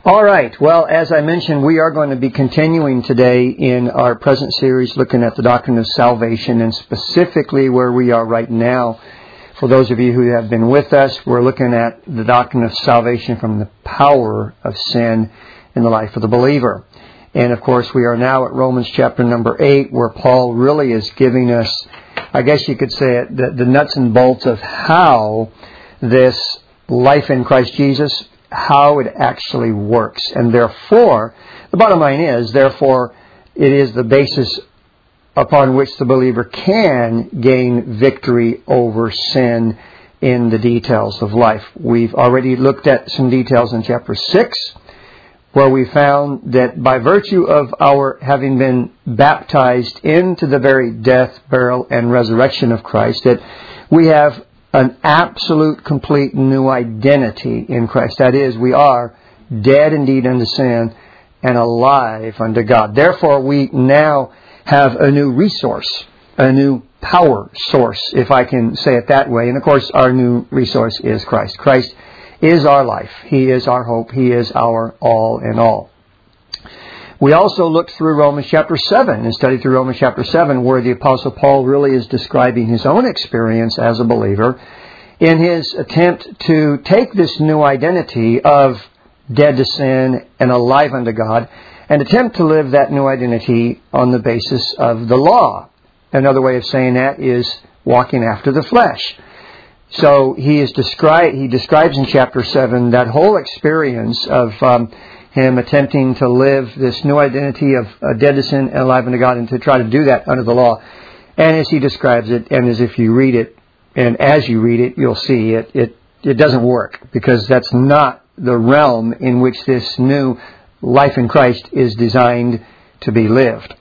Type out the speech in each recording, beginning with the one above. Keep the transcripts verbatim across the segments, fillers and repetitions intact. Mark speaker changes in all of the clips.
Speaker 1: All right. Well, as I mentioned, we are going to be continuing today in our present series looking at the doctrine of salvation, and specifically where we are right now. For those of you who have been with us, we're looking at the doctrine of salvation from the power of sin in the life of the believer. And of course, we are now at Romans chapter number eight, where Paul really is giving us, I guess you could say it, the, the nuts and bolts of how this life in Christ Jesus, how it actually works. And therefore, the bottom line is, therefore, it is the basis upon which the believer can gain victory over sin in the details of life. We've already looked at some details in chapter six, where we found that by virtue of our having been baptized into the very death, burial, and resurrection of Christ, that we have an absolute, complete new identity in Christ. That is, we are dead indeed unto sin and alive unto God. Therefore, we now have a new resource, a new power source, if I can say it that way. And of course, our new resource is Christ. Christ is our life. He is our hope. He is our all in all. We also looked through Romans chapter seven and studied through Romans chapter seven, where the Apostle Paul really is describing his own experience as a believer in his attempt to take this new identity of dead to sin and alive unto God and attempt to live that new identity on the basis of the law. Another way of saying that is walking after the flesh. So he is descri- he describes in chapter seven that whole experience of um, him attempting to live this new identity of uh, dead to sin and alive unto God, and to try to do that under the law. And as he describes it, and as if you read it, and as you read it, you'll see it, it, it doesn't work, because that's not the realm in which this new life in Christ is designed to be lived.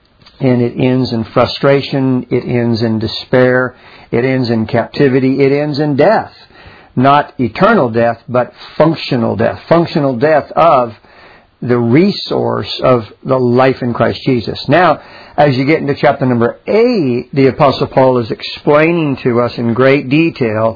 Speaker 1: And it ends in frustration, it ends in despair, it ends in captivity, it ends in death. Not eternal death, but functional death. Functional death of the resource of the life in Christ Jesus. Now, as you get into chapter number eight, the Apostle Paul is explaining to us in great detail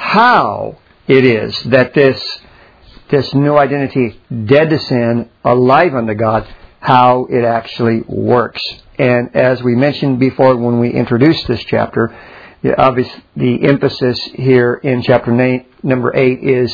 Speaker 1: how it is that this, this new identity, dead to sin, alive unto God, how it actually works. And as we mentioned before when we introduced this chapter, the obvious, the emphasis here in chapter eight, number eight is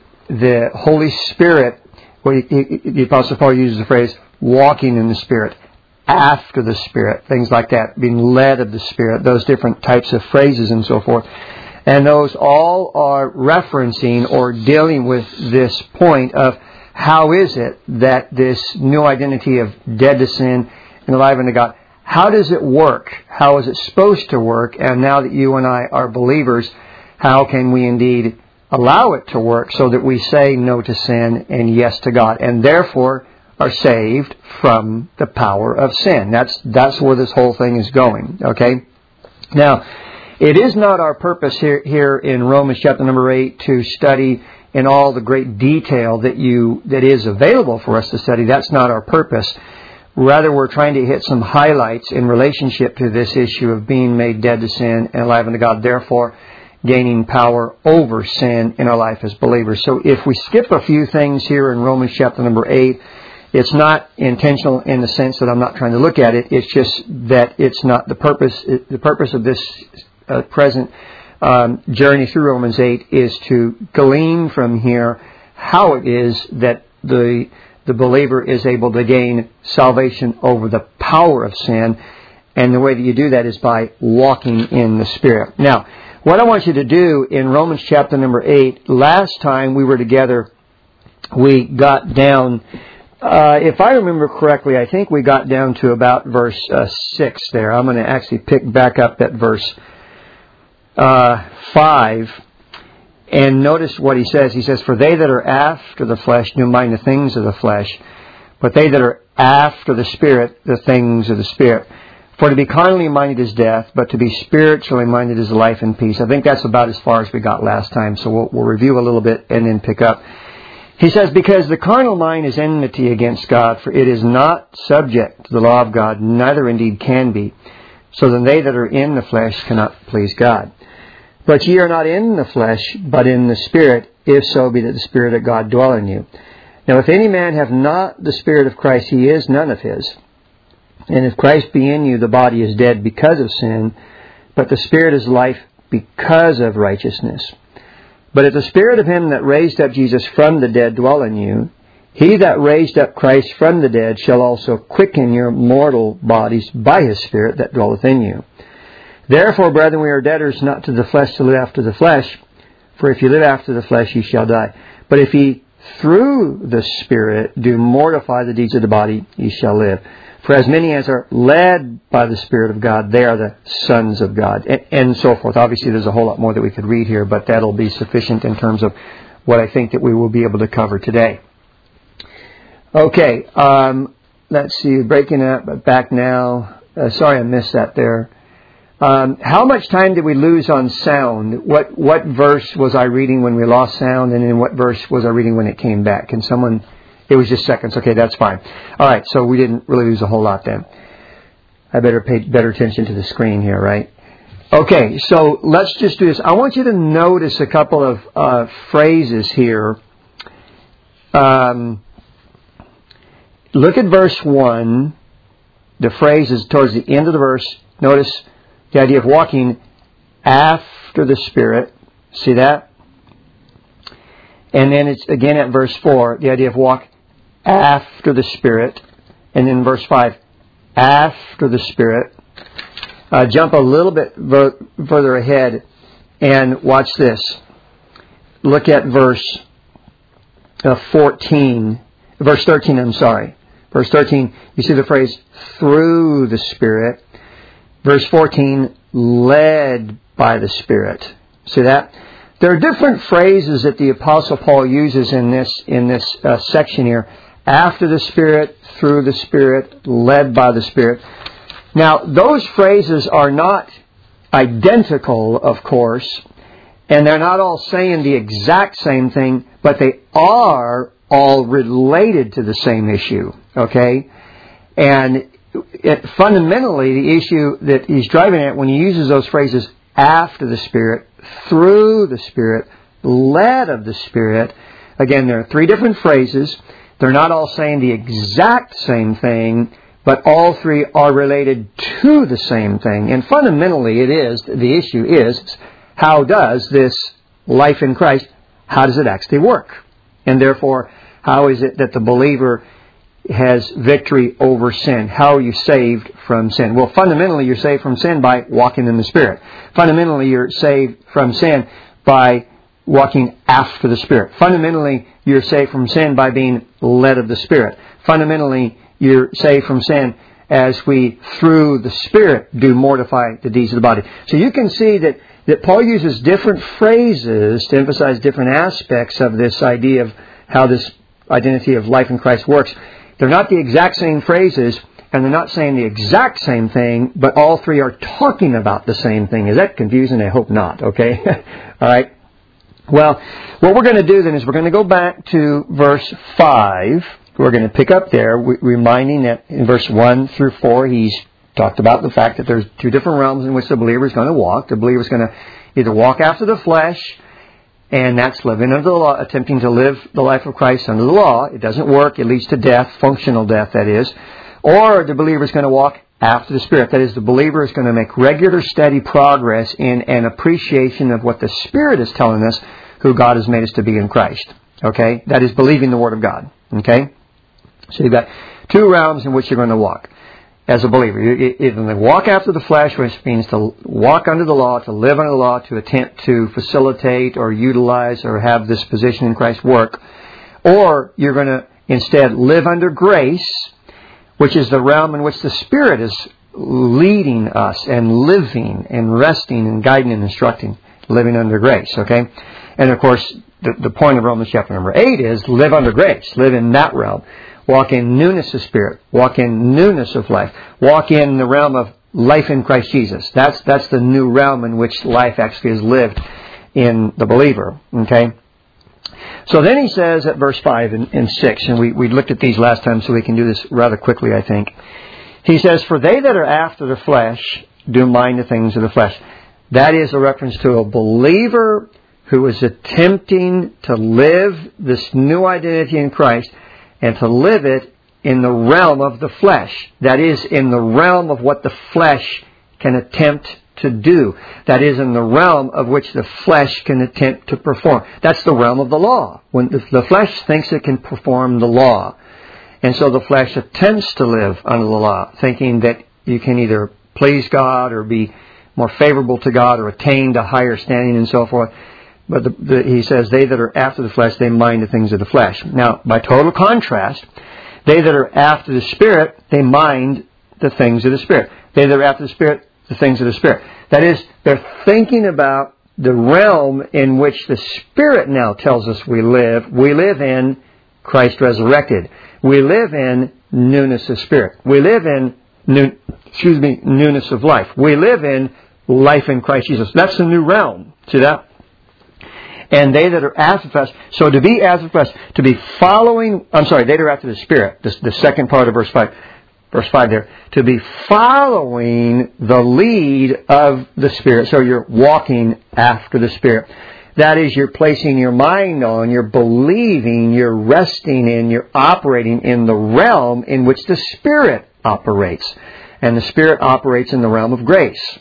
Speaker 1: the Holy Spirit. Well, he, he, the Apostle Paul uses the phrase walking in the Spirit, after the Spirit, things like that, being led of the Spirit, those different types of phrases and so forth. And those all are referencing or dealing with this point of how is it that this new identity of dead to sin and alive unto God, how does it work? How is it supposed to work? And now that you and I are believers, how can we indeed allow it to work so that we say no to sin and yes to God, and therefore are saved from the power of sin? That's that's where this whole thing is going. Okay? Now, it is not our purpose here, here in Romans chapter number eight to study in all the great detail that you that is available for us to study. That's not our purpose. Rather, we're trying to hit some highlights in relationship to this issue of being made dead to sin and alive unto God, therefore gaining power over sin in our life as believers. So if we skip a few things here in Romans chapter number eight, it's not intentional in the sense that I'm not trying to look at it. It's just that it's not the purpose. The purpose of this uh, present um, journey through Romans eight is to glean from here how it is that the the believer is able to gain salvation over the power of sin. And the way that you do that is by walking in the Spirit. Now, what I want you to do in Romans chapter number eight, last time we were together, we got down, uh, if I remember correctly, I think we got down to about verse uh, six there. I'm going to actually pick back up at verse uh, five. And notice what he says. He says, "For they that are after the flesh do mind the things of the flesh, but they that are after the Spirit, the things of the Spirit. For to be carnally minded is death, but to be spiritually minded is life and peace." I think that's about as far as we got last time, so we'll, we'll review a little bit and then pick up. He says, "Because the carnal mind is enmity against God, for it is not subject to the law of God, neither indeed can be. So then they that are in the flesh cannot please God. But ye are not in the flesh, but in the Spirit, if so be that the Spirit of God dwell in you. Now, if any man have not the Spirit of Christ, he is none of his. And if Christ be in you, the body is dead because of sin, but the Spirit is life because of righteousness. But if the Spirit of him that raised up Jesus from the dead dwell in you, he that raised up Christ from the dead shall also quicken your mortal bodies by his Spirit that dwelleth in you. Therefore, brethren, we are debtors not to the flesh to live after the flesh, for if you live after the flesh, ye shall die. But if ye through the Spirit do mortify the deeds of the body, ye shall live. For as many as are led by the Spirit of God, they are the sons of God, and, and so forth. Obviously, there's a whole lot more that we could read here, but that'll be sufficient in terms of what I think that we will be able to cover today. Okay, um, let's see, breaking up, back now. Uh, sorry I missed that there. Um, how much time did we lose on sound? What what verse was I reading when we lost sound, and in what verse was I reading when it came back? Can someone... It was just seconds. Okay, that's fine. All right, so we didn't really lose a whole lot then. I better pay better attention to the screen here, right? Okay, so let's just do this. I want you to notice a couple of uh, phrases here. Um, look at verse one. The phrase is towards the end of the verse. Notice the idea of walking after the Spirit. See that? And then it's again at verse four, the idea of walk after the Spirit. And then verse five, after the Spirit. Uh, jump a little bit ver- further ahead and watch this. Look at verse uh, fourteen. Verse thirteen, I'm sorry. Verse thirteen, you see the phrase, through the Spirit. Verse fourteen, led by the Spirit. See that? There are different phrases that the Apostle Paul uses in this in this uh, section here. After the Spirit, through the Spirit, led by the Spirit. Now, those phrases are not identical, of course, and they're not all saying the exact same thing, but they are all related to the same issue, okay? And it, fundamentally, the issue that he's driving at when he uses those phrases, after the Spirit, through the Spirit, led of the Spirit. Again, there are three different phrases. They're not all saying the exact same thing, but all three are related to the same thing. And fundamentally, it is, the issue is, how does this life in Christ, how does it actually work? And therefore, how is it that the believer has victory over sin? How are you saved from sin? Well, fundamentally, you're saved from sin by walking in the Spirit. Fundamentally, you're saved from sin by walking after the Spirit. Fundamentally, you're saved from sin by being led of the Spirit. Fundamentally, you're saved from sin as we, through the Spirit, do mortify the deeds of the body. So you can see that, that Paul uses different phrases to emphasize different aspects of this idea of how this identity of life in Christ works. They're not the exact same phrases, and they're not saying the exact same thing, but all three are talking about the same thing. Is that confusing? I hope not, okay? All right. Well, what we're going to do then is we're going to go back to verse five. We're going to pick up there, reminding that in verse one through four, he's talked about the fact that there's two different realms in which the believer is going to walk. The believer is going to either walk after the flesh, and that's living under the law, attempting to live the life of Christ under the law. It doesn't work. It leads to death, functional death, that is. Or the believer is going to walk after the Spirit. That is, the believer is going to make regular, steady progress in an appreciation of what the Spirit is telling us, who God has made us to be in Christ. Okay? That is believing the Word of God. Okay? So you've got two realms in which you're going to walk as a believer. You're going to walk after the flesh, which means to walk under the law, to live under the law, to attempt to facilitate or utilize or have this position in Christ work. Or you're going to instead live under grace, which is the realm in which the Spirit is leading us and living and resting and guiding and instructing, living under grace, okay? And of course, the, the point of Romans chapter number eight is live under grace, live in that realm. Walk in newness of spirit, walk in newness of life, walk in the realm of life in Christ Jesus. That's that's the new realm in which life actually is lived in the believer, okay? So then he says at verse five and, and six, and we, we looked at these last time, so we can do this rather quickly, I think. He says, for they that are after the flesh do mind the things of the flesh. That is a reference to a believer who was attempting to live this new identity in Christ and to live it in the realm of the flesh. That is, in the realm of what the flesh can attempt to do. That is, in the realm of which the flesh can attempt to perform. That's the realm of the law. When the flesh thinks it can perform the law. And so the flesh attempts to live under the law, thinking that you can either please God or be more favorable to God or attain to higher standing and so forth. But the, the, he says, they that are after the flesh, they mind the things of the flesh. Now, by total contrast, they that are after the Spirit, they mind the things of the Spirit. They that are after the Spirit, the things of the Spirit. That is, they're thinking about the realm in which the Spirit now tells us we live. We live in Christ resurrected. We live in newness of spirit. We live in new, excuse me, newness of life. We live in life in Christ Jesus. That's the new realm. See that? And they that are after the flesh. So to be after the flesh, to be following, I'm sorry, they that are after the Spirit. The, the second part of verse five. Verse five there. To be following the lead of the Spirit. So you're walking after the Spirit. That is, you're placing your mind on, you're believing, you're resting in, you're operating in the realm in which the Spirit operates. And the Spirit operates in the realm of grace.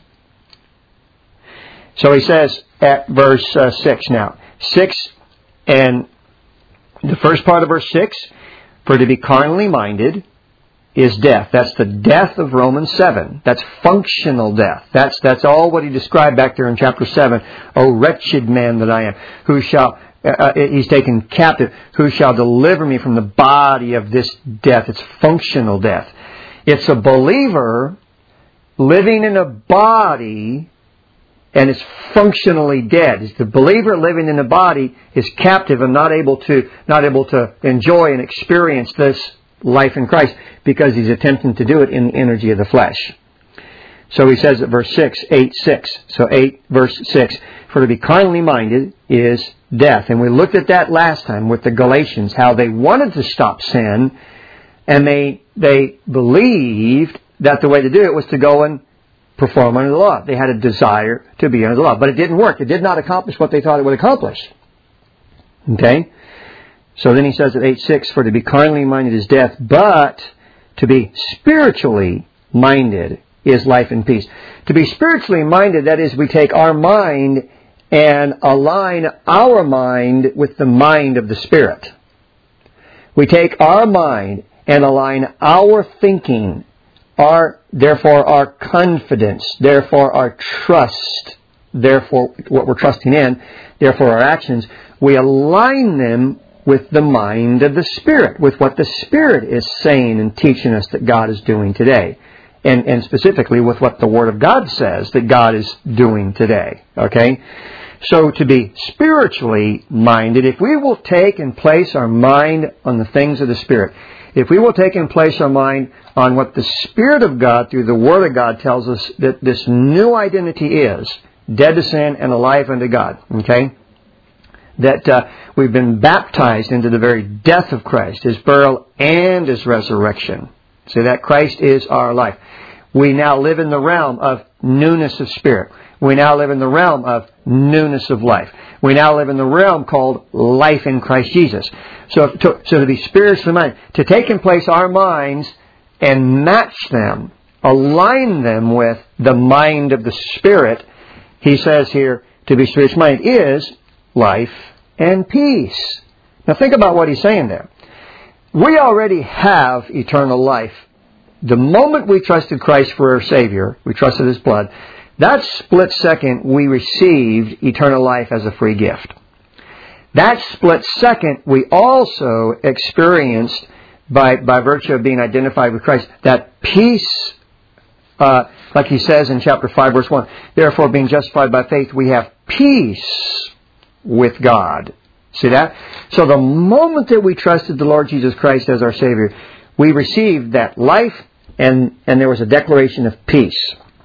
Speaker 1: So he says at verse uh, six now. six, and the first part of verse six, for to be carnally minded is death. That's the death of Romans seven. That's functional death. That's that's all what he described back there in chapter seven. O wretched man that I am, who shall, uh, he's taken captive, who shall deliver me from the body of this death. It's functional death. It's a believer living in a body and is functionally dead. It's the believer living in a body is captive and not able to not able to enjoy and experience this life in Christ because he's attempting to do it in the energy of the flesh. So he says at verse six, eight, six. So eight, verse six. For to be carnally minded is death. And we looked at that last time with the Galatians, how they wanted to stop sin and they they believed that the way to do it was to go and perform under the law. They had a desire to be under the law. But it didn't work. It did not accomplish what they thought it would accomplish. Okay? So then he says at eight six, for to be carnally minded is death, but to be spiritually minded is life and peace. To be spiritually minded, that is, we take our mind and align our mind with the mind of the Spirit. We take our mind and align our thinking, our therefore our confidence, therefore our trust, therefore what we're trusting in, therefore our actions, we align them with the mind of the Spirit, with what the Spirit is saying and teaching us that God is doing today. And, and specifically with what the Word of God says that God is doing today. Okay? So to be spiritually minded, if we will take and place our mind on the things of the Spirit, if we will take and place our mind on what the Spirit of God through the Word of God tells us that this new identity is, dead to sin and alive unto God. Okay? That uh, we've been baptized into the very death of Christ, His burial and His resurrection. So that Christ is our life. We now live in the realm of newness of spirit. We now live in the realm of newness of life. We now live in the realm called life in Christ Jesus. So to, so to be spiritually minded, to take and place our minds and match them, align them with the mind of the Spirit, he says here, to be spiritually minded is life and peace. Now think about what he's saying there. We already have eternal life. The moment we trusted Christ for our Savior, we trusted His blood, that split second we received eternal life as a free gift. That split second we also experienced by, by virtue of being identified with Christ, that peace, uh, like he says in chapter five, verse one, therefore being justified by faith, we have peace with God. See that? So the moment that we trusted the Lord Jesus Christ as our Savior, we received that life and, and there was a declaration of peace.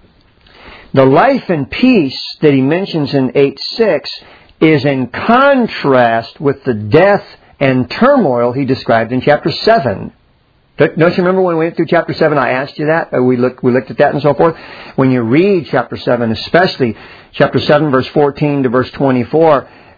Speaker 1: The life and peace that he mentions in eight six is in contrast with the death and turmoil he described in chapter seven. Don't you remember when we went through chapter seven, I asked you that? We looked, we looked at that and so forth. When you read chapter seven, especially chapter seven, verse fourteen to verse twenty-four,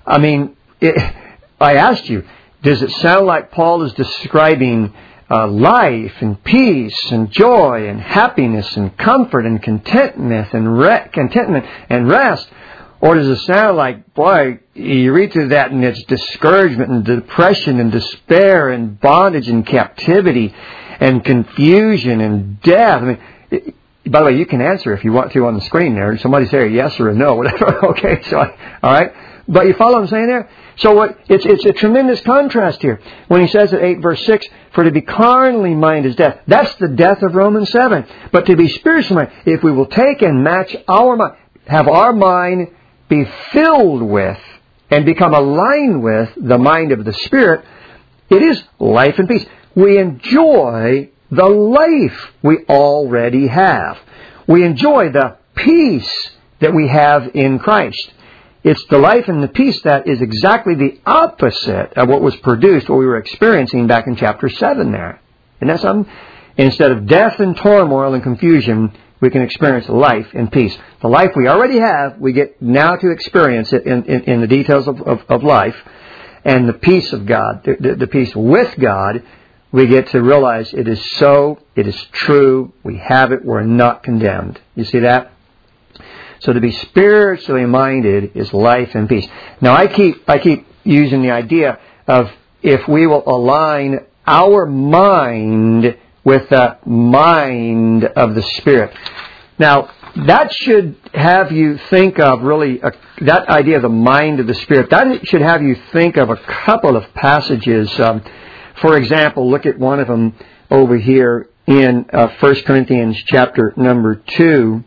Speaker 1: I mean, it, I asked you, does it sound like Paul is describing uh, life and peace and joy and happiness and comfort and contentment and re- contentment and rest? Or does it sound like, boy, you read through that and it's discouragement and depression and despair and bondage and captivity and confusion and death? I mean, it, by the way, you can answer if you want to on the screen there. Somebody say a yes or a no, whatever. Okay, so, I, all right. But you follow what I'm saying there? So what, it's, it's a tremendous contrast here. When he says at eight verse six, for to be carnally minded is death. That's the death of Romans seven. But to be spiritually minded, if we will take and match our mind, have our mind be filled with and become aligned with the mind of the Spirit, it is life and peace. We enjoy the life we already have. We enjoy the peace that we have in Christ. It's the life and the peace that is exactly the opposite of what was produced, what we were experiencing back in chapter seven there. Isn't that something? Instead of death and turmoil and confusion, we can experience life and peace. The life we already have, we get now to experience it in, in, in the details of, of, of life. And the peace of God, the, the, the peace with God, we get to realize it is so, it is true, we have it, we're not condemned. You see that? So to be spiritually minded is life and peace. Now I keep I keep using the idea of if we will align our mind with the mind of the Spirit. Now that should have you think of really, a, that idea of the mind of the Spirit, that should have you think of a couple of passages. Um, for example, look at one of them over here in uh, First Corinthians chapter number two.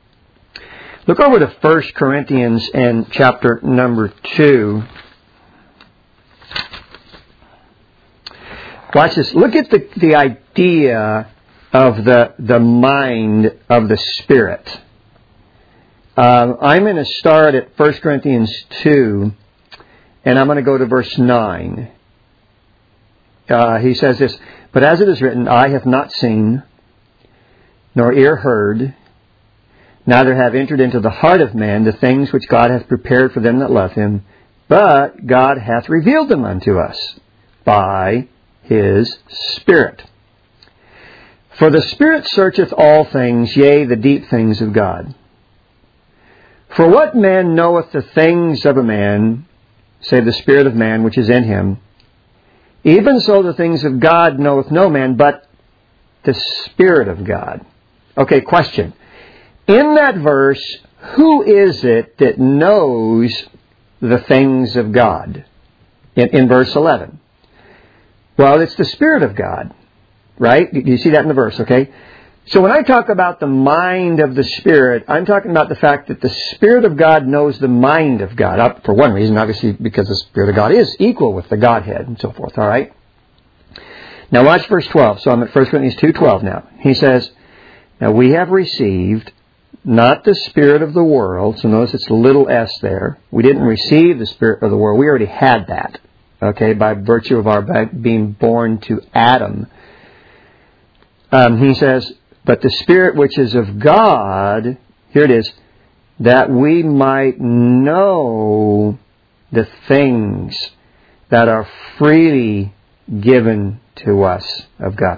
Speaker 1: Look over to First Corinthians and chapter number two. Watch this. Look at the, the idea of the, the mind of the Spirit. Um, I'm going to start at First Corinthians two, and I'm going to go to verse nine. Uh, he says this, but as it is written, eye hath not seen, nor ear heard, neither have entered into the heart of man the things which God hath prepared for them that love him, but God hath revealed them unto us by his Spirit. For the Spirit searcheth all things, yea, the deep things of God. For what man knoweth the things of a man, save the spirit of man which is in him? Even so the things of God knoweth no man, but the Spirit of God. Okay, question. In that verse, who is it that knows the things of God? In, in verse eleven. Well, it's the Spirit of God, right? Do you see that in the verse, okay? So when I talk about the mind of the Spirit, I'm talking about the fact that the Spirit of God knows the mind of God. For one reason, obviously, because the Spirit of God is equal with the Godhead and so forth, all right? Now watch verse twelve. So I'm at First Corinthians two twelve now. He says, now we have received not the spirit of the world. So notice it's a little s there. We didn't receive the spirit of the world. We already had that, okay, by virtue of our being born to Adam. Um, he says, but the Spirit which is of God, here it is, that we might know the things that are freely given to us of God.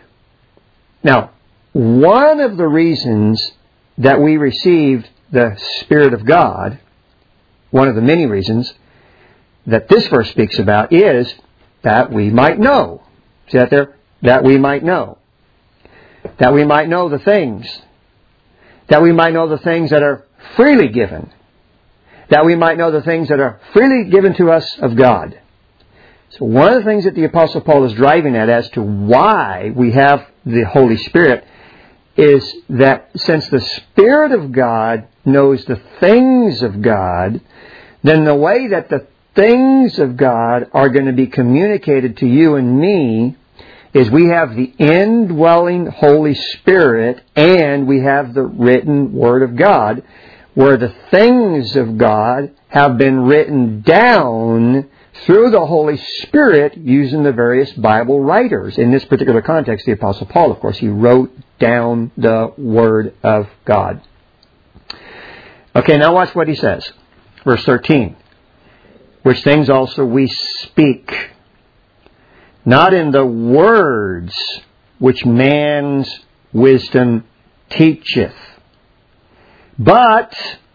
Speaker 1: Now, one of the reasons that we received the Spirit of God, one of the many reasons that this verse speaks about, is that we might know. See that there? That we might know. That we might know the things. That we might know the things that are freely given. That we might know the things that are freely given to us of God. So one of the things that the Apostle Paul is driving at as to why we have the Holy Spirit is that since the Spirit of God knows the things of God, then the way that the things of God are going to be communicated to you and me is we have the indwelling Holy Spirit and we have the written Word of God, where the things of God have been written down through the Holy Spirit using the various Bible writers. In this particular context, the Apostle Paul, of course, he wrote down the Word of God. Okay, now watch what he says. Verse thirteen. which things also we speak, not in the words which man's wisdom teacheth, but,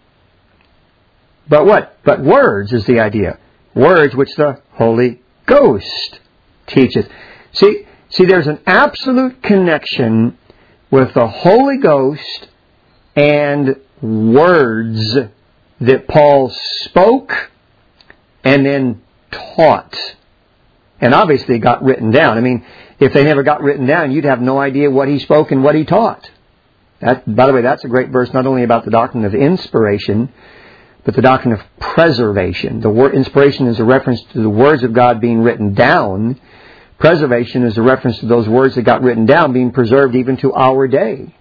Speaker 1: but what? But words is the idea. Words which the Holy Ghost teacheth. See, see, there's an absolute connection with the Holy Ghost and words that Paul spoke and then taught. And obviously got written down. I mean, if they never got written down, you'd have no idea what he spoke and what he taught. That, by the way, that's a great verse not only about the doctrine of inspiration, but the doctrine of preservation. The word inspiration is a reference to the words of God being written down. Preservation is a reference to those words that got written down being preserved even to our day.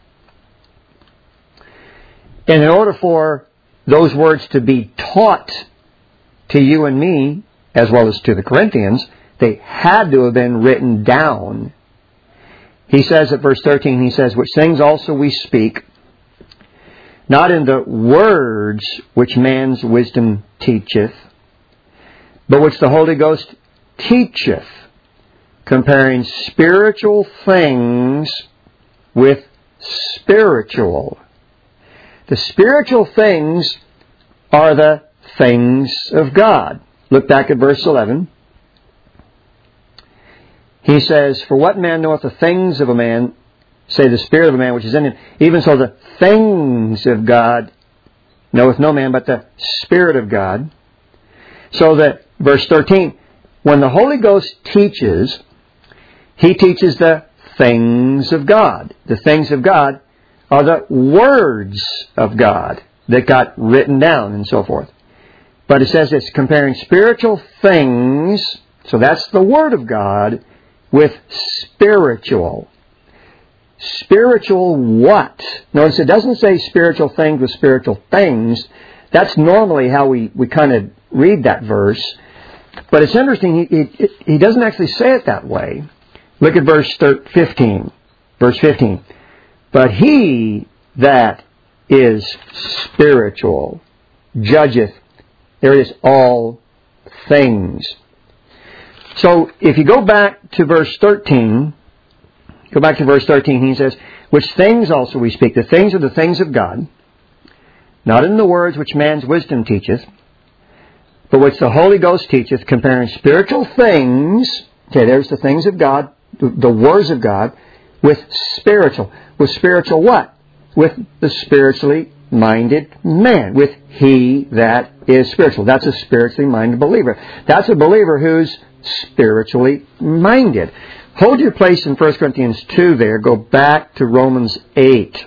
Speaker 1: And in order for those words to be taught to you and me, as well as to the Corinthians, they had to have been written down. He says at verse thirteen, he says, which things also we speak, not in the words which man's wisdom teacheth, but which the Holy Ghost teacheth, comparing spiritual things with spiritual. The spiritual things are the things of God. Look back at verse eleven. He says, for what man knoweth the things of a man, say the spirit of a man which is in him, even so the things of God knoweth no man but the Spirit of God. So that, verse thirteen, when the Holy Ghost teaches, He teaches the things of God. The things of God are the words of God that got written down and so forth. But it says it's comparing spiritual things, so that's the Word of God, with spiritual. Spiritual what? Notice it doesn't say spiritual things with spiritual things. That's normally how we, we kind of read that verse. But it's interesting, he, he, he doesn't actually say it that way. Look at verse fifteen. Verse fifteen. But he that is spiritual judgeth, there it is, all things. So if you go back to verse thirteen, go back to verse thirteen, he says, which things also we speak, the things are the things of God, not in the words which man's wisdom teacheth, but which the Holy Ghost teacheth, comparing spiritual things, okay, there's the things of God, the words of God, with spiritual. With spiritual what? With the spiritually minded man. With he that is spiritual. That's a spiritually minded believer. That's a believer who's spiritually minded. Hold your place in First Corinthians two there. Go back to Romans eight.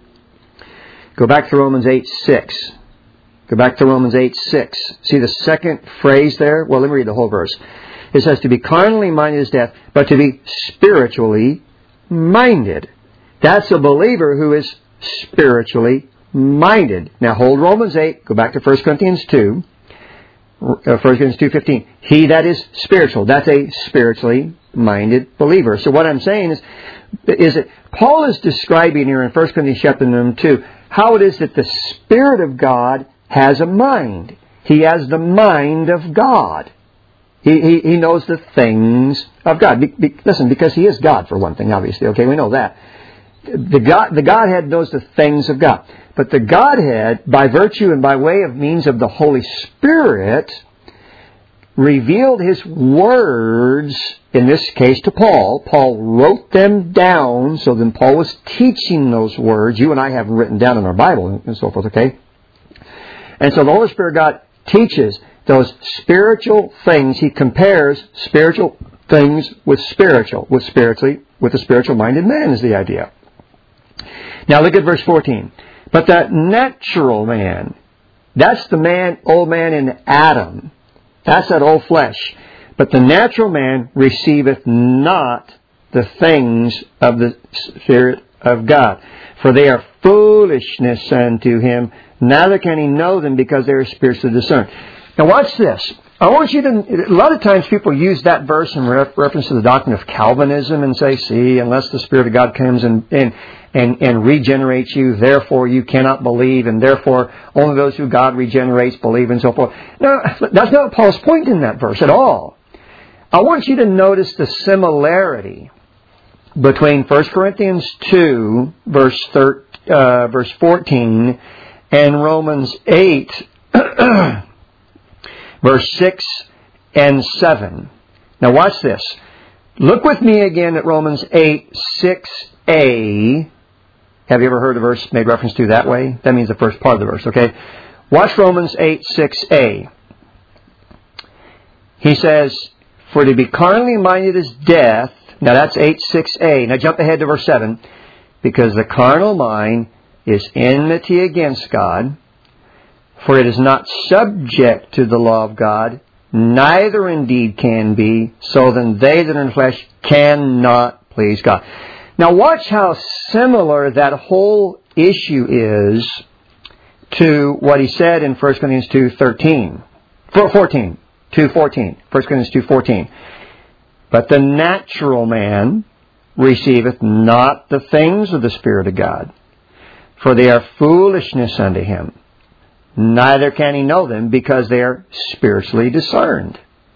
Speaker 1: Go back to Romans eight six. Go back to Romans eight six. See the second phrase there? Well, let me read the whole verse. It says, to be carnally minded is death, but to be spiritually minded. That's a believer who is spiritually minded. Now hold Romans eight. Go back to First Corinthians two. First Corinthians two fifteen. He that is spiritual. That's a spiritually minded believer. So what I'm saying is, is that Paul is describing here in First Corinthians chapter two how it is that the Spirit of God has a mind. He has the mind of God. He, he, he knows the things of God. Be, be, listen, because He is God, for one thing, obviously. Okay, we know that. The God, the Godhead knows the things of God. But the Godhead, by virtue and by way of means of the Holy Spirit, revealed His words, in this case to Paul. Paul wrote them down, so then Paul was teaching those words. You and I have them written down in our Bible and so forth, okay? And so the Holy Spirit God teaches those spiritual things. He compares spiritual things with spiritual, with spiritually, with a spiritual minded man is the idea. Now look at verse fourteen. But the natural man, that's the man, old man in Adam. That's that old flesh. But the natural man receiveth not the things of the Spirit of God, for they are foolishness unto him, neither can he know them because they are spiritually discerned. Now watch this. I want you to, a lot of times people use that verse in re- reference to the doctrine of Calvinism and say, see, unless the Spirit of God comes and, and, and, and regenerates you, therefore you cannot believe, and therefore only those who God regenerates believe, and so forth. No, that's not Paul's point in that verse at all. I want you to notice the similarity between First Corinthians two, verse thirteen, uh, verse fourteen, and Romans eight, verse six and seven. Now watch this. Look with me again at Romans eight, six a. Have you ever heard a verse made reference to that way? That means the first part of the verse, okay? Watch Romans eight, six a. He says, for to be carnally minded is death. Now that's eight, six a. Now jump ahead to verse seven. Because the carnal mind is enmity against God, for it is not subject to the law of God, neither indeed can be, so then they that are in the flesh cannot please God. Now watch how similar that whole issue is to what he said in First Corinthians two thirteen. fourteen. two fourteen. First Corinthians two fourteen. But the natural man receiveth not the things of the Spirit of God, for they are foolishness unto him. Neither can he know them, because they are spiritually discerned.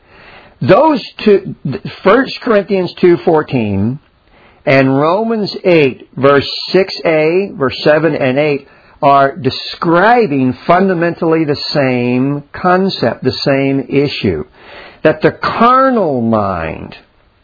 Speaker 1: Those two, First Corinthians two fourteen and Romans eight, verse six a, verse seven and eight, are describing fundamentally the same concept, the same issue. That the carnal mind,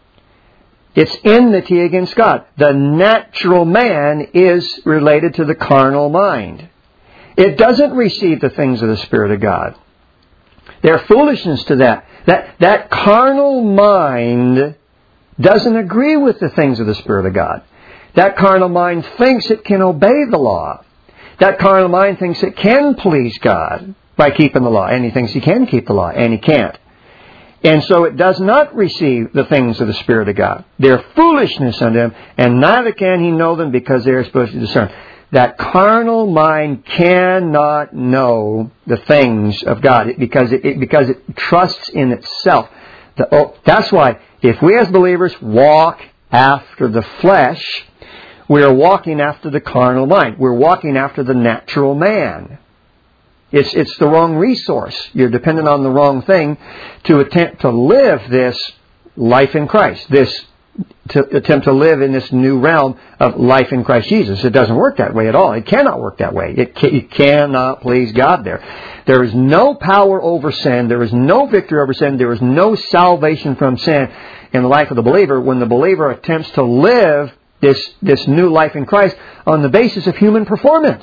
Speaker 1: it's enmity against God. The natural man is related to the carnal mind. It doesn't receive the things of the Spirit of God. They're foolishness to that. That, that carnal mind doesn't agree with the things of the Spirit of God. That carnal mind thinks it can obey the law. That carnal mind thinks it can please God by keeping the law. And he thinks he can keep the law, and he can't. And so it does not receive the things of the Spirit of God. They're foolishness unto him, and neither can he know them, because they are supposed to discern. That carnal mind cannot know the things of God because it, it, because it trusts in itself. The, oh, that's why if we as believers walk after the flesh, we are walking after the carnal mind. We're walking after the natural man. It's it's the wrong resource. You're dependent on the wrong thing to attempt to live this life in Christ. This to attempt to live in this new realm of life in Christ Jesus. It doesn't work that way at all. It cannot work that way. It, ca- it cannot please God there. There is no power over sin. There is no victory over sin. There is no salvation from sin in the life of the believer when the believer attempts to live this, this new life in Christ on the basis of human performance.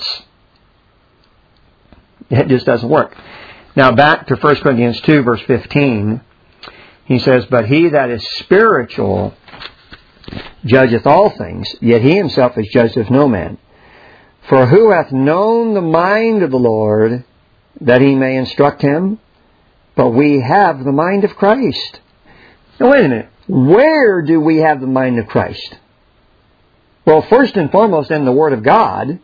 Speaker 1: It just doesn't work. Now back to First Corinthians two, verse fifteen. He says, but he that is spiritual judgeth all things, yet he himself is judged of no man. For who hath known the mind of the Lord, that he may instruct him? But we have the mind of Christ. Now wait a minute. Where do we have the mind of Christ? Well, first and foremost in the Word of God.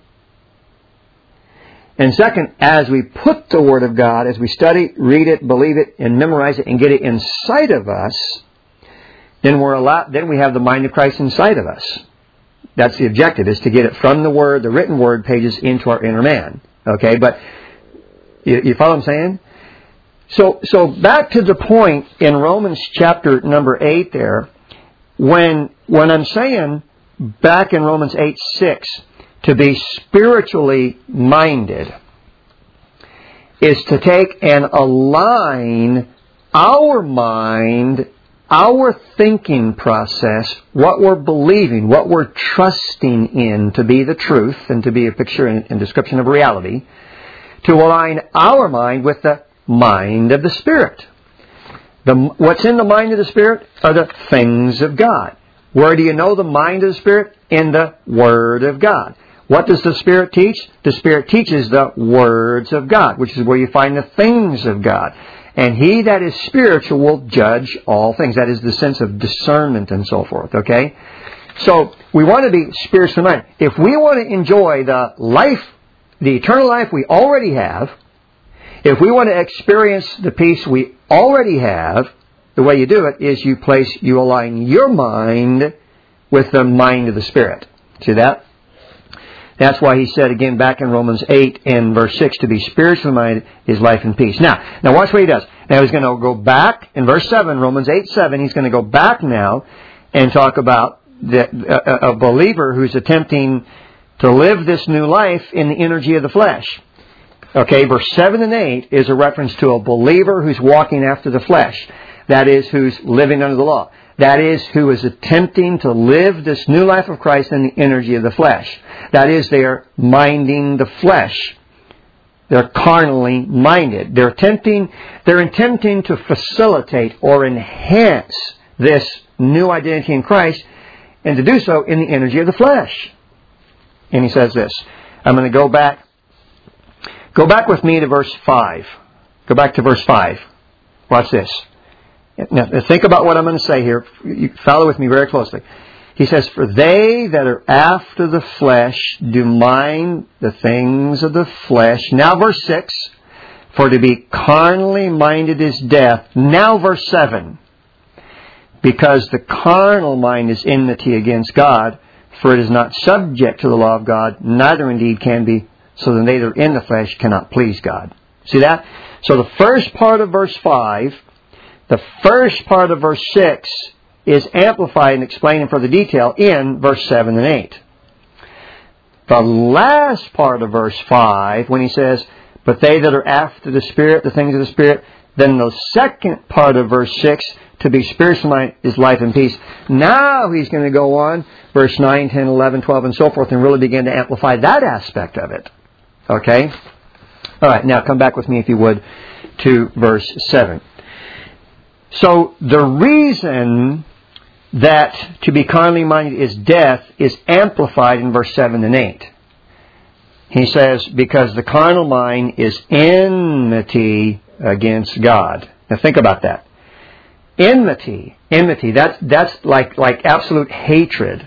Speaker 1: And second, as we put the Word of God, as we study, read it, believe it, and memorize it, and get it inside of us, then we're allowed, then we have the mind of Christ inside of us. That's the objective, is to get it from the Word, the written Word pages, into our inner man. Okay, but you, you follow what I'm saying? So, so back to the point in Romans chapter number eight there, when when I'm saying back in Romans eight six, to be spiritually minded is to take and align our mind, our thinking process, what we're believing, what we're trusting in to be the truth and to be a picture and, and description of reality, to align our mind with the mind of the Spirit. The, what's in the mind of the Spirit are the things of God. Where do you know the mind of the Spirit? In the Word of God. What does the Spirit teach? The Spirit teaches the words of God, which is where you find the things of God. And he that is spiritual will judge all things. That is the sense of discernment and so forth, okay? So, we want to be spiritually minded. If we want to enjoy the life, the eternal life we already have, If we want to experience the peace we already have, the way you do it is you place, you align your mind with the mind of the Spirit. See that? That's why he said again back in Romans eight and verse six, to be spiritually minded is life and peace. Now, now watch what he does. Now he's going to go back in verse seven, Romans eight seven, he's going to go back now and talk about the, a, a believer who's attempting to live this new life in the energy of the flesh. Okay, verse seven and eight is a reference to a believer who's walking after the flesh. That is, who's living under the law. That is, who is attempting to live this new life of Christ in the energy of the flesh. That is, they are minding the flesh. They're carnally minded. They're attempting, they're attempting to facilitate or enhance this new identity in Christ, and to do so in the energy of the flesh. And he says this. I'm going to go back. Go back with me to verse five. Go back to verse five. Watch this. Now, think about what I'm going to say here. You follow with me very closely. He says, for they that are after the flesh do mind the things of the flesh. Now verse six. For to be carnally minded is death. Now verse seven. Because the carnal mind is enmity against God, for it is not subject to the law of God, neither indeed can be, so that they that are in the flesh cannot please God. See that? So the first part of verse five, the first part of verse six is amplified and explained in further detail in verse seven and eight. The last part of verse five, when he says, but they that are after the Spirit, the things of the Spirit, then the second part of verse six, to be spiritual minded is life and peace. Now he's going to go on, verse nine, ten, eleven, twelve, and so forth, and really begin to amplify that aspect of it. Okay? All right, now come back with me, if you would, to verse seven. So the reason that to be carnally minded is death is amplified in verse seven and eight. He says, because the carnal mind is enmity against God. Now think about that. Enmity, enmity, that's, that's like, like absolute hatred.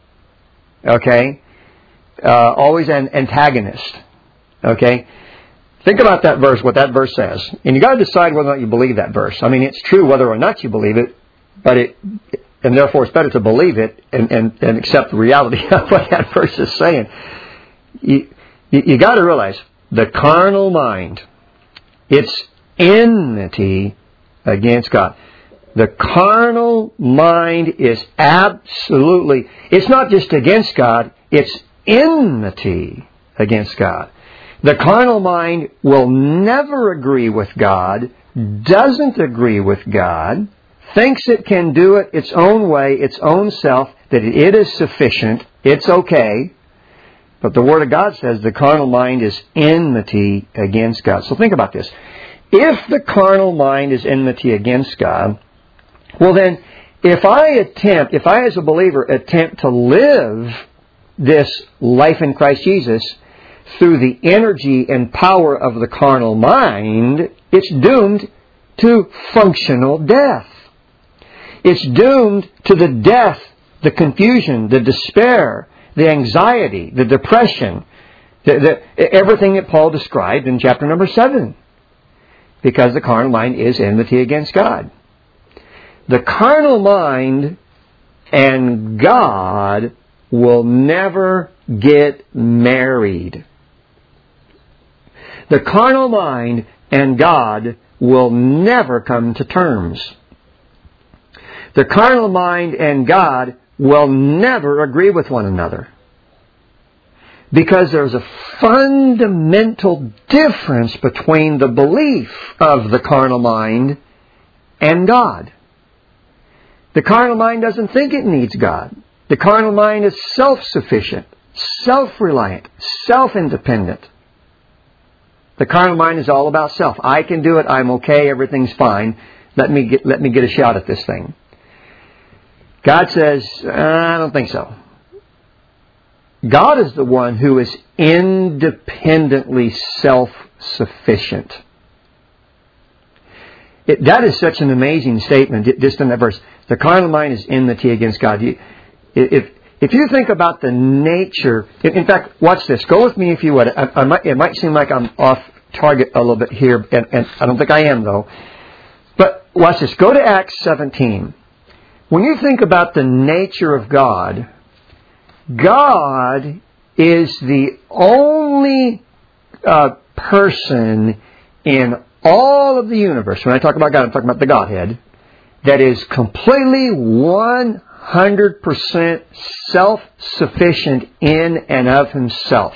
Speaker 1: Okay? Uh, always an antagonist. Okay? Think about that verse, what that verse says. And you got to decide whether or not you believe that verse. I mean, it's true whether or not you believe it, but it, and therefore it's better to believe it and, and, and accept the reality of what that verse is saying. You, you, you got to realize, the carnal mind, it's enmity against God. The carnal mind is absolutely, it's not just against God, it's enmity against God. The carnal mind will never agree with God, doesn't agree with God, thinks it can do it its own way, its own self, that it is sufficient, it's okay. But the Word of God says the carnal mind is enmity against God. So think about this. If the carnal mind is enmity against God, well then, if I attempt, if I as a believer attempt to live this life in Christ Jesus through the energy and power of the carnal mind, it's doomed to functional death. It's doomed to the death, the confusion, the despair, the anxiety, the depression, the, the, everything that Paul described in chapter number seven. Because the carnal mind is enmity against God. The carnal mind and God will never get married. The carnal mind and God will never come to terms. The carnal mind and God will never agree with one another. Because there's a fundamental difference between the belief of the carnal mind and God. The carnal mind doesn't think it needs God. The carnal mind is self-sufficient, self-reliant, self-independent. The carnal mind is all about self. I can do it. I'm okay. Everything's fine. Let me get, let me get a shot at this thing. God says, I don't think so. God is the one who is independently self-sufficient. It, that is such an amazing statement, just in that verse. The carnal mind is enmity against God. You, if, if you think about the nature... In fact, watch this. Go with me if you would. I, I might, it might seem like I'm off target a little bit here, and, and I don't think I am, though. But watch this. Go to Acts seventeen. When you think about the nature of God, God is the only uh, person in all of the universe, when I talk about God, I'm talking about the Godhead, that is completely one hundred percent self-sufficient in and of Himself.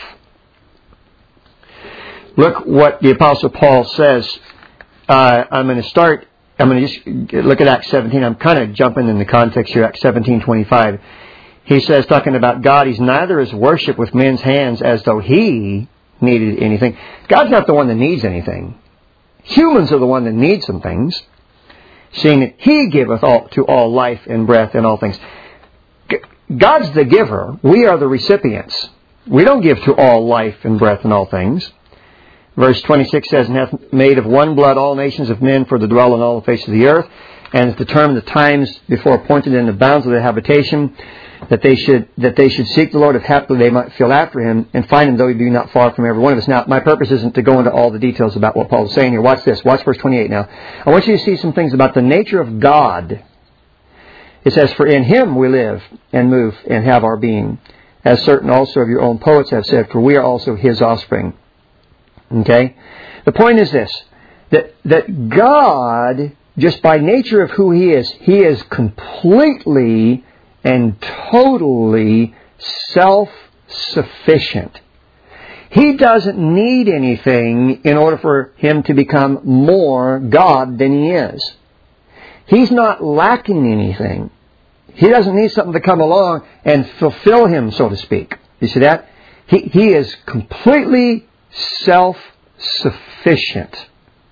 Speaker 1: Look what the Apostle Paul says. Uh, I'm going to start, I'm going to just look at Acts seventeen. I'm kind of jumping in the context here, Acts seventeen twenty-five. He says, talking about God, He's neither is worshipped with men's hands as though He needed anything. God's not the one that needs anything. Humans are the one that need some things, seeing that He giveth all, to all life and breath and all things. God's the giver. We are the recipients. We don't give to all life and breath and all things. Verse twenty-six says, and hath made of one blood all nations of men for to dwell on all the face of the earth, and hath determined the times before appointed in the bounds of their habitation, that they should that they should seek the Lord, if haply they might feel after Him, and find Him, though He be not far from every one of us. Now, my purpose isn't to go into all the details about what Paul is saying here. Watch this. Watch verse twenty-eight now. I want you to see some things about the nature of God. It says, for in Him we live and move and have our being, as certain also of your own poets have said, for we are also His offspring. Okay? The point is this, that, that God, just by nature of who He is, He is completely and totally self-sufficient. He doesn't need anything in order for Him to become more God than He is. He's not lacking anything. He doesn't need something to come along and fulfill Him, so to speak. You see that? He, he is completely self-sufficient.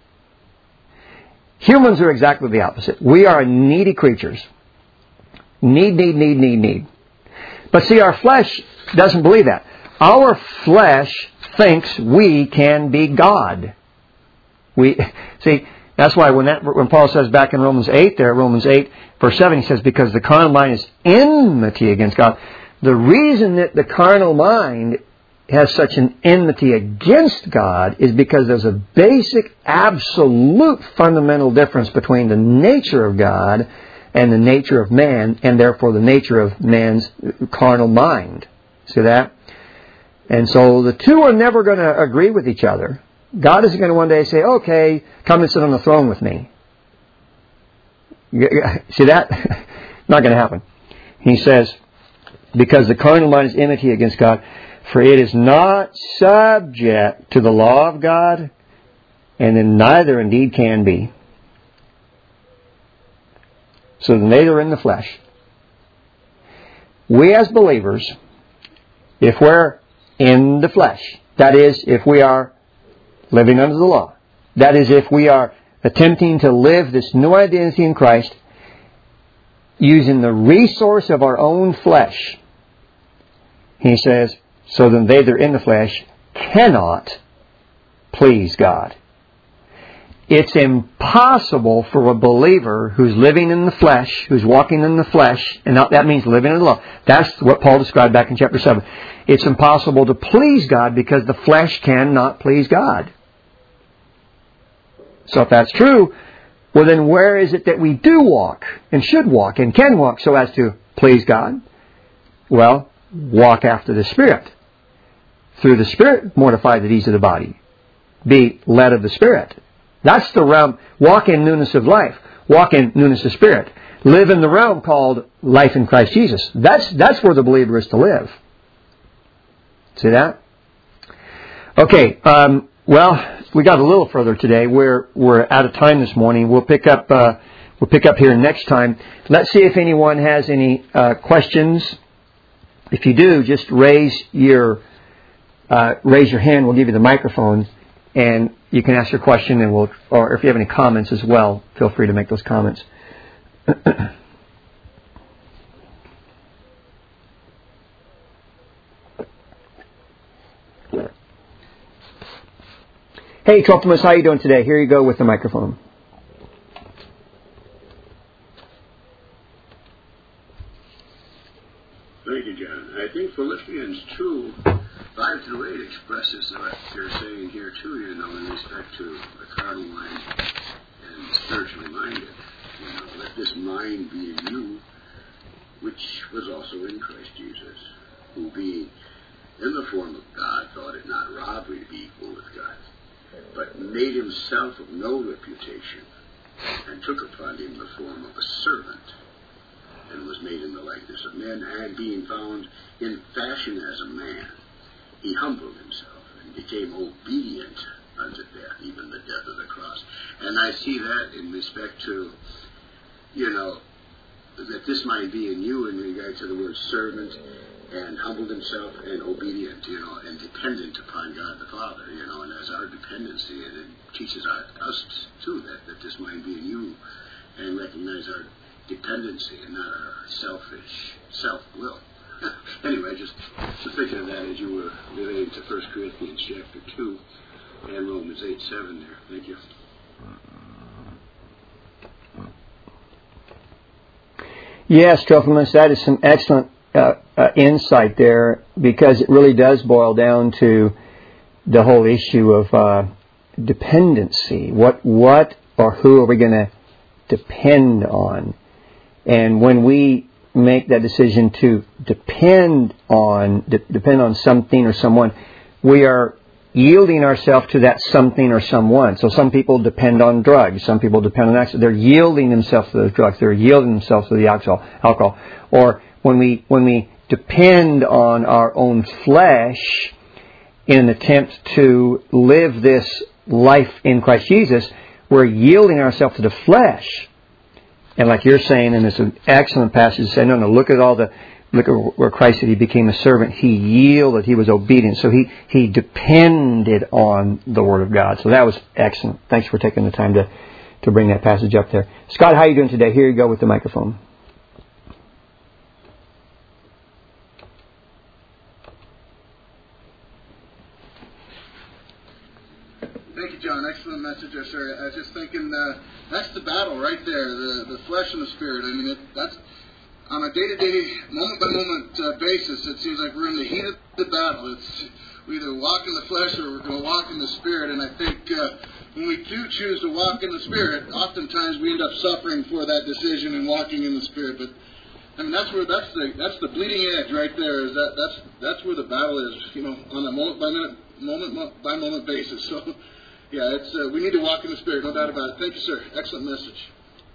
Speaker 1: Humans are exactly the opposite. We are needy creatures. Need, need, need, need, need. But see, our flesh doesn't believe that. Our flesh thinks we can be God. We see, that's why when that when Paul says back in Romans eight there, Romans eight, verse seven, he says, because the carnal mind is enmity against God. The reason that the carnal mind has such an enmity against God is because there's a basic, absolute, fundamental difference between the nature of God and the nature of man, and therefore the nature of man's carnal mind. See that? And so the two are never going to agree with each other. God isn't going to one day say, okay, come and sit on the throne with me. See that? Not going to happen. He says, because the carnal mind is enmity against God, for it is not subject to the law of God, and then neither indeed can be. So then they are in the flesh. We as believers, if we're in the flesh, that is, if we are living under the law, that is, if we are attempting to live this new identity in Christ using the resource of our own flesh, he says, so then they that are in the flesh cannot please God. It's impossible for a believer who's living in the flesh, who's walking in the flesh, and that means living in the law. That's what Paul described back in chapter seven. It's impossible to please God because the flesh cannot please God. So if that's true, well then where is it that we do walk and should walk and can walk so as to please God? Well, walk after the Spirit. Through the Spirit, mortify the deeds of the body. Be led of the Spirit. That's the realm. Walk in newness of life. Walk in newness of spirit. Live in the realm called life in Christ Jesus. That's that's where the believer is to live. See that? Okay. Um, well, we got a little further today. We're we're out of time this morning. We'll pick up uh, we'll pick up here next time. Let's see if anyone has any uh, questions. If you do, just raise your uh, raise your hand. We'll give you the microphone. And you can ask your question, and we'll, or if you have any comments as well, feel free to make those comments. Hey, Trophimus, how are you doing today? Here you go with the microphone.
Speaker 2: Thank you, John. I think Philippians two five through eight expresses what you're saying here too, you know, in respect to the carnal mind and the spiritually minded. You know, let this mind be in you, which was also in Christ Jesus, who being in the form of God thought it not robbery to be equal with God, but made himself of no reputation, and took upon him the form of a servant, and was made in the likeness of men, and being found in fashion as a man, he humbled himself and became obedient unto death, even the death of the cross. And I see that in respect to, you know, that this might be in you in regard to the word servant, and humbled himself and obedient, you know, and dependent upon God the Father, you know, and as our dependency, and it teaches our, us too that, that this might be in you, and recognize our dependency and not our selfish self-will. Anyway, just, just thinking of that as you were relating to First Corinthians chapter two and Romans eight seven there. Thank you.
Speaker 1: Yes, Trophimus, that is some excellent uh, uh, insight there, because it really does boil down to the whole issue of uh, dependency. What, what or who are we going to depend on? And when we make that decision to depend on de- depend on something or someone, we are yielding ourselves to that something or someone. So some people depend on drugs. Some people depend on alcohol. They're yielding themselves to those drugs. They're yielding themselves to the alcohol. alcohol. Or when we when we depend on our own flesh in an attempt to live this life in Christ Jesus, we're yielding ourselves to the flesh. And like you're saying, and it's an excellent passage to say, no, no, look at all the, look at where Christ said he became a servant. He yielded, he was obedient. So he, he depended on the Word of God. So that was excellent. Thanks for taking the time to, to bring that passage up there. Scott, how are you doing today? Here you go with the microphone.
Speaker 3: Thank you, John. Excellent message there, sir. I was just thinking, uh, that's the battle right there, the the flesh and the spirit. I mean, it, that's on a day-to-day, moment-by-moment uh, basis, it seems like we're in the heat of the battle. It's we either walk in the flesh or we're going to walk in the spirit. And I think uh, when we do choose to walk in the spirit, oftentimes we end up suffering for that decision and walking in the spirit. But I mean, that's where that's the that's the bleeding edge right there. Is that that's that's where the battle is, you know, on a moment-by-minute, moment-by-moment basis. So. Yeah, it's uh, we need to walk in the Spirit, no doubt about it. Thank you, sir. Excellent message.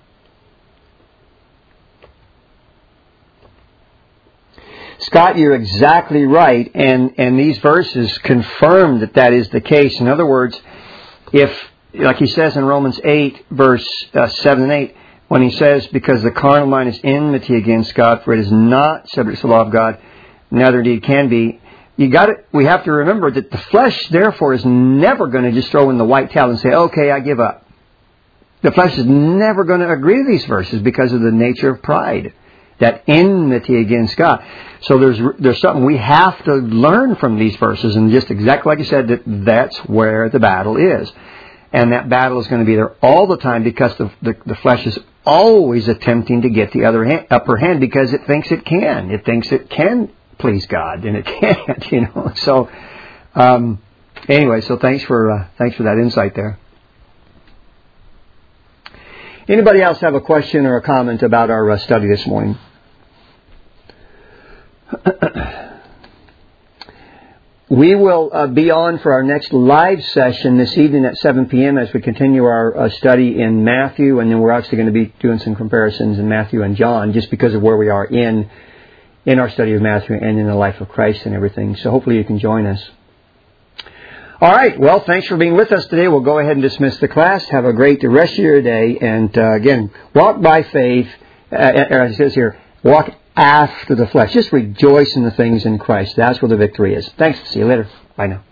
Speaker 1: Scott, you're exactly right, and, and these verses confirm that that is the case. In other words, if, like he says in Romans eight, verse uh, seven and eight, when he says, because the carnal mind is enmity against God, for it is not subject to the law of God, neither indeed can be. You got it. We have to remember that the flesh, therefore, is never going to just throw in the white towel and say, okay, I give up. The flesh is never going to agree to these verses because of the nature of pride, that enmity against God. So there's there's something we have to learn from these verses, and just exactly like you said, that that's where the battle is. And that battle is going to be there all the time because the, the, the flesh is always attempting to get the other hand, upper hand because it thinks it can. It thinks it can please God, and it can't, you know. So, um, anyway, so thanks for uh, thanks for that insight there. Anybody else have a question or a comment about our uh, study this morning? We will uh, be on for our next live session this evening at seven p.m. as we continue our uh, study in Matthew, and then we're actually going to be doing some comparisons in Matthew and John, just because of where we are in. in our study of Matthew and in the life of Christ and everything. So hopefully you can join us. All right. Well, thanks for being with us today. We'll go ahead and dismiss the class. Have a great rest of your day. And uh, again, walk by faith. Uh, as it says here, walk after the flesh. Just rejoice in the things in Christ. That's where the victory is. Thanks. See you later. Bye now.